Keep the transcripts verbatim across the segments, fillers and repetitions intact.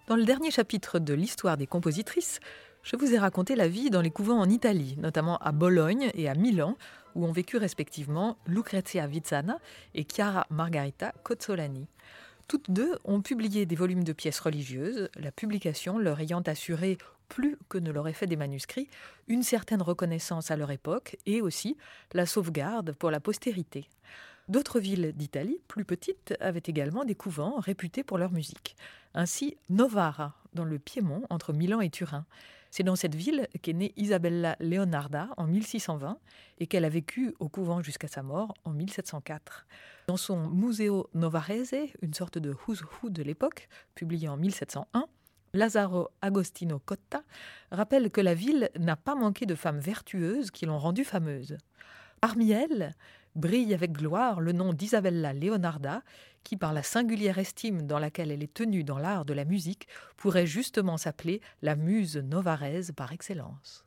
Dans le dernier chapitre de l'histoire des compositrices, je vous ai raconté la vie dans les couvents en Italie, notamment à Bologne et à Milan, où ont vécu respectivement Lucrezia Vizzana et Chiara Margarita Cozzolani. Toutes deux ont publié des volumes de pièces religieuses, la publication leur ayant assuré, plus que ne l'auraient fait des manuscrits, une certaine reconnaissance à leur époque et aussi la sauvegarde pour la postérité. D'autres villes d'Italie, plus petites, avaient également des couvents réputés pour leur musique. Ainsi, Novara, dans le Piémont, entre Milan et Turin. C'est dans cette ville qu'est née Isabella Leonarda en mille six cent vingt et qu'elle a vécu au couvent jusqu'à sa mort en mille sept cent quatre. Dans son Museo Novarese, une sorte de who's who de l'époque, publié en mille sept cent un, Lazzaro Agostino Cotta rappelle que la ville n'a pas manqué de femmes vertueuses qui l'ont rendue fameuse. Parmi elles, brille avec gloire le nom d'Isabella Leonarda, qui, par la singulière estime dans laquelle elle est tenue dans l'art de la musique, pourrait justement s'appeler la muse novaraise par excellence.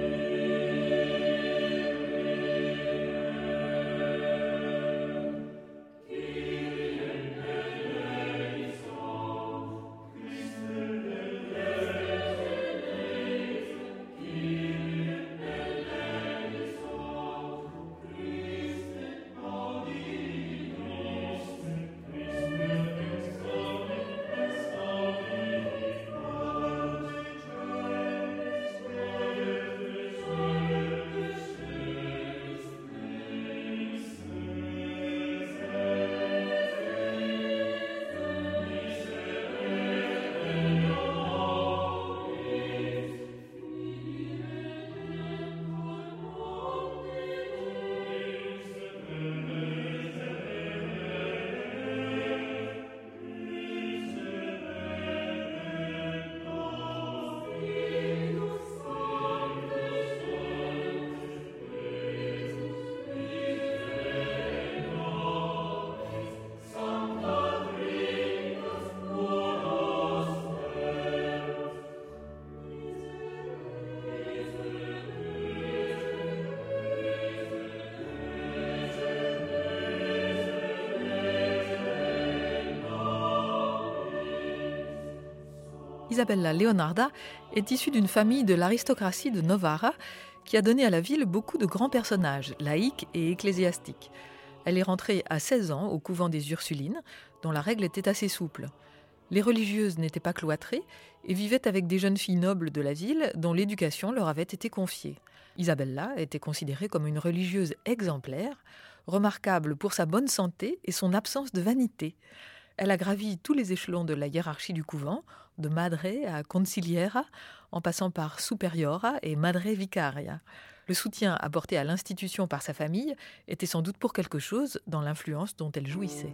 Isabella Leonarda est issue d'une famille de l'aristocratie de Novara qui a donné à la ville beaucoup de grands personnages, laïcs et ecclésiastiques. Elle est rentrée à seize ans au couvent des Ursulines, dont la règle était assez souple. Les religieuses n'étaient pas cloîtrées et vivaient avec des jeunes filles nobles de la ville dont l'éducation leur avait été confiée. Isabella était considérée comme une religieuse exemplaire, remarquable pour sa bonne santé et son absence de vanité. Elle a gravi tous les échelons de la hiérarchie du couvent, de madre à consigliera, en passant par superiora et madre vicaria. Le soutien apporté à l'institution par sa famille était sans doute pour quelque chose dans l'influence dont elle jouissait.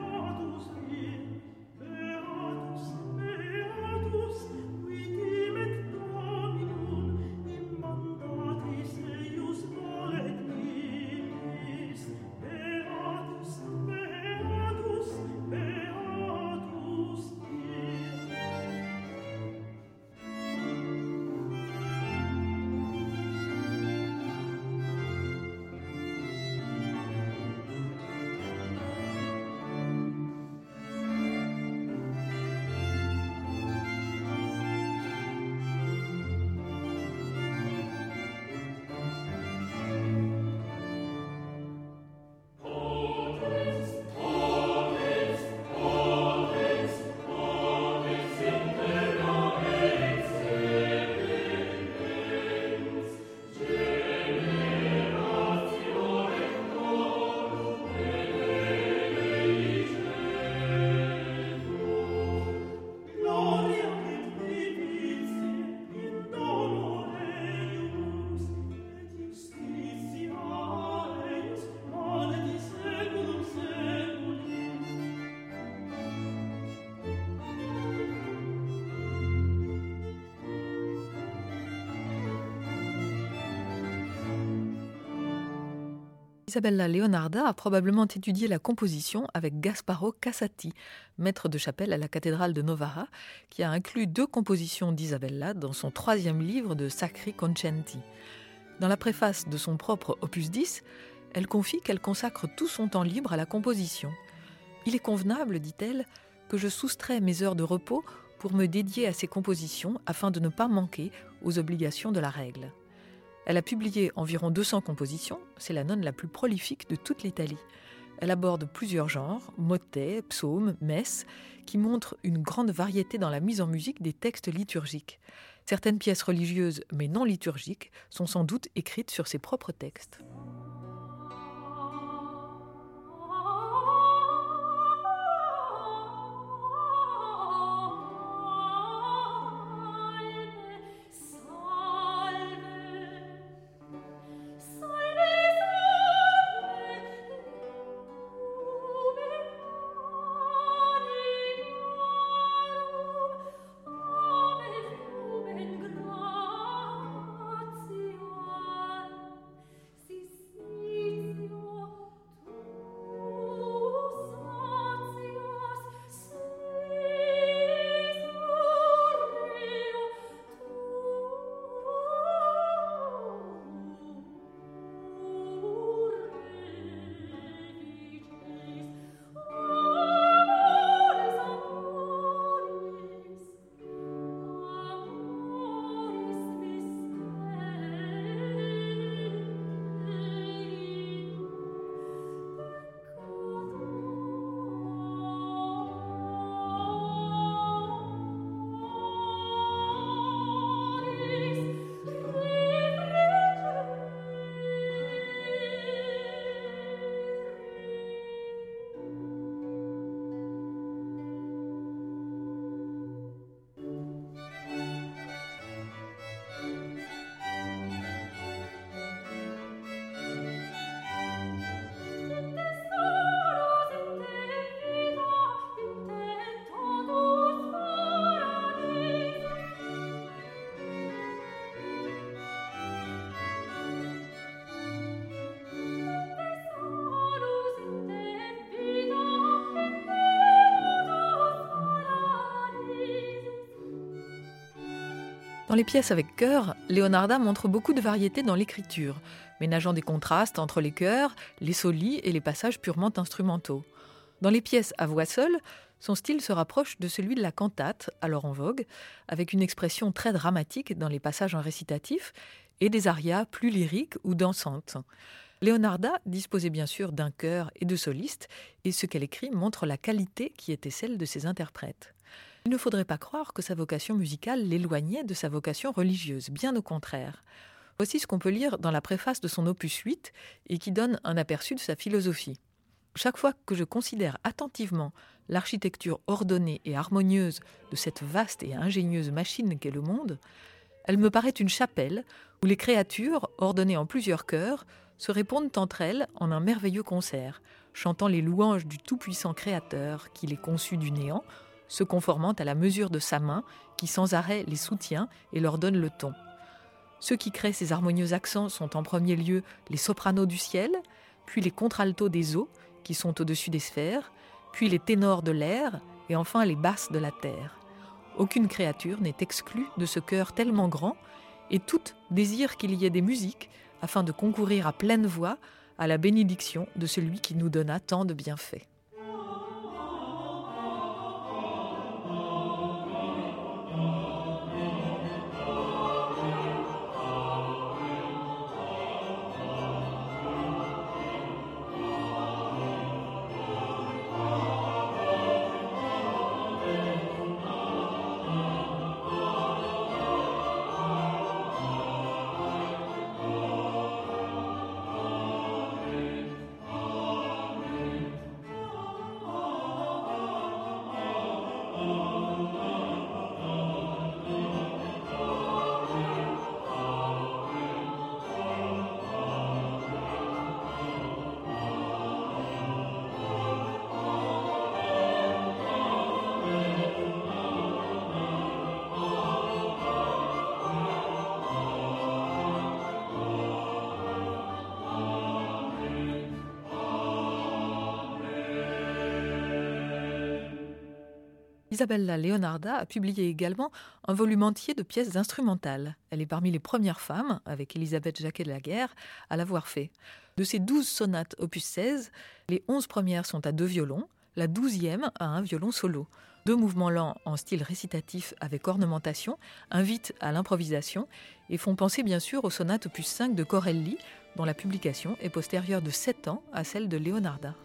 Isabella Leonarda a probablement étudié la composition avec Gasparo Casati, maître de chapelle à la cathédrale de Novara, qui a inclus deux compositions d'Isabella dans son troisième livre de Sacri Concenti. Dans la préface de son propre opus dix, elle confie qu'elle consacre tout son temps libre à la composition. « Il est convenable, dit-elle, que je soustrais mes heures de repos pour me dédier à ses compositions afin de ne pas manquer aux obligations de la règle. Elle a publié environ deux cents compositions, c'est la nonne la plus prolifique de toute l'Italie. Elle aborde plusieurs genres, motets, psaumes, messes, qui montrent une grande variété dans la mise en musique des textes liturgiques. Certaines pièces religieuses, mais non liturgiques, sont sans doute écrites sur ses propres textes. Dans les pièces avec chœur, Leonarda montre beaucoup de variété dans l'écriture, ménageant des contrastes entre les chœurs, les solis et les passages purement instrumentaux. Dans les pièces à voix seule, son style se rapproche de celui de la cantate, alors en vogue, avec une expression très dramatique dans les passages en récitatif et des arias plus lyriques ou dansantes. Leonarda disposait bien sûr d'un chœur et de solistes, et ce qu'elle écrit montre la qualité qui était celle de ses interprètes. Il ne faudrait pas croire que sa vocation musicale l'éloignait de sa vocation religieuse, bien au contraire. Voici ce qu'on peut lire dans la préface de son opus huit et qui donne un aperçu de sa philosophie. Chaque fois que je considère attentivement l'architecture ordonnée et harmonieuse de cette vaste et ingénieuse machine qu'est le monde, elle me paraît une chapelle où les créatures, ordonnées en plusieurs chœurs, se répondent entre elles en un merveilleux concert, chantant les louanges du tout-puissant Créateur qui les conçut du néant, se conformant à la mesure de sa main qui sans arrêt les soutient et leur donne le ton. Ceux qui créent ces harmonieux accents sont en premier lieu les sopranos du ciel, puis les contraltos des eaux qui sont au-dessus des sphères, puis les ténors de l'air et enfin les basses de la terre. Aucune créature n'est exclue de ce chœur tellement grand et toutes désirent qu'il y ait des musiques afin de concourir à pleine voix à la bénédiction de celui qui nous donna tant de bienfaits. Isabella Leonarda a publié également un volume entier de pièces instrumentales. Elle est parmi les premières femmes, avec Élisabeth Jacquet de la Guerre, à l'avoir fait. De ses douze sonates opus seize, les onze premières sont à deux violons, La douzième a un violon solo. Deux mouvements lents en style récitatif avec ornementation invitent à l'improvisation et font penser bien sûr aux sonates opus cinq de Corelli, dont la publication est postérieure de sept ans à celle de Leonarda.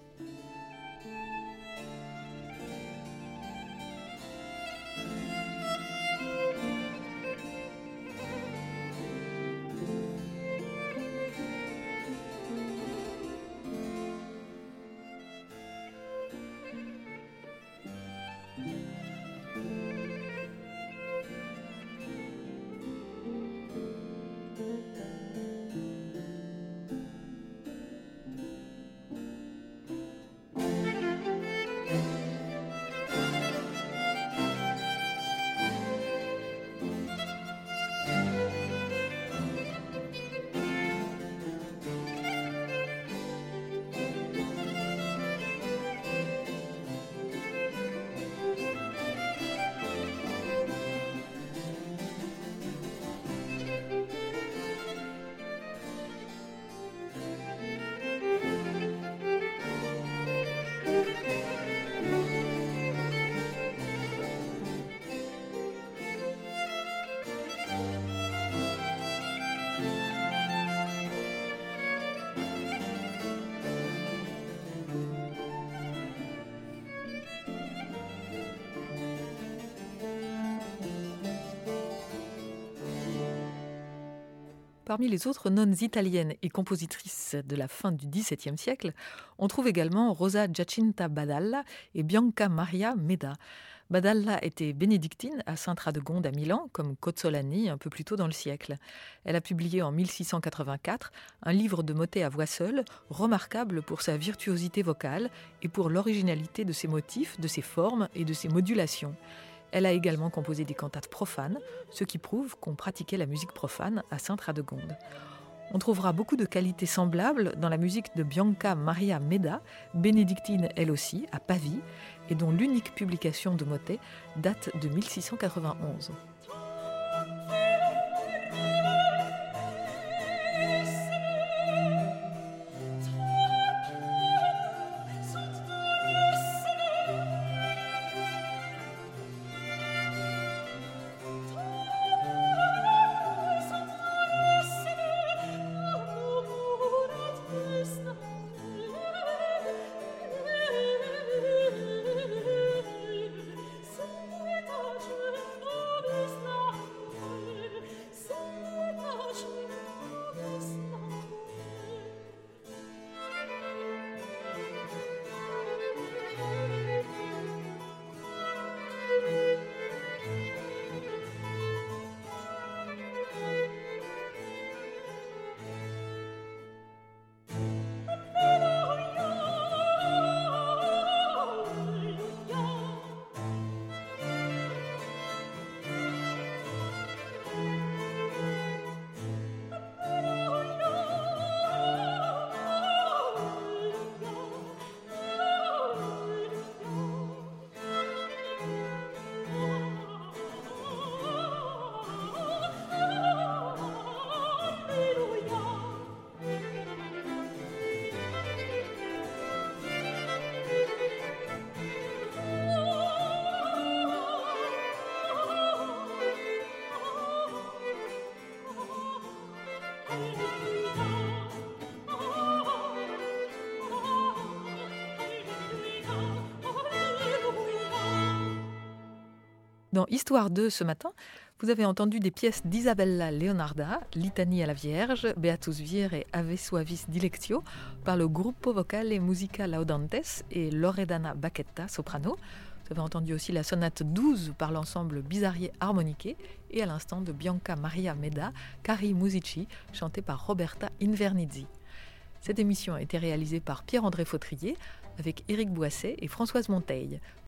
Parmi les autres nonnes italiennes et compositrices de la fin du dix-septième siècle, on trouve également Rosa Giacinta Badalla et Bianca Maria Meda. Badalla était bénédictine à Sainte-Radegonde à Milan, comme Cozzolani un peu plus tôt dans le siècle. Elle a publié en mille six cent quatre-vingt-quatre un livre de motets à voix seule, remarquable pour sa virtuosité vocale et pour l'originalité de ses motifs, de ses formes et de ses modulations. Elle a également composé des cantates profanes, ce qui prouve qu'on pratiquait la musique profane à Sainte-Radegonde. On trouvera beaucoup de qualités semblables dans la musique de Bianca Maria Meda, bénédictine elle aussi, à Pavie, et dont l'unique publication de motets date de mille six cent quatre-vingt-onze. Dans Histoire deux ce matin, vous avez entendu des pièces d'Isabella Leonarda, Litanie à la Vierge, Beatus Vire, Ave Suavis Dilectio, par le Gruppo Vocale Musica Laudantes et Loredana Bacchetta, soprano. Vous avez entendu aussi la sonate douze par l'ensemble Bizarrier Armoniche et à l'instant de Bianca Maria Meda, Cari Musici, chantée par Roberta Invernizzi. Cette émission a été réalisée par Pierre-André Fautrier avec Éric Boisset et Françoise Monteil.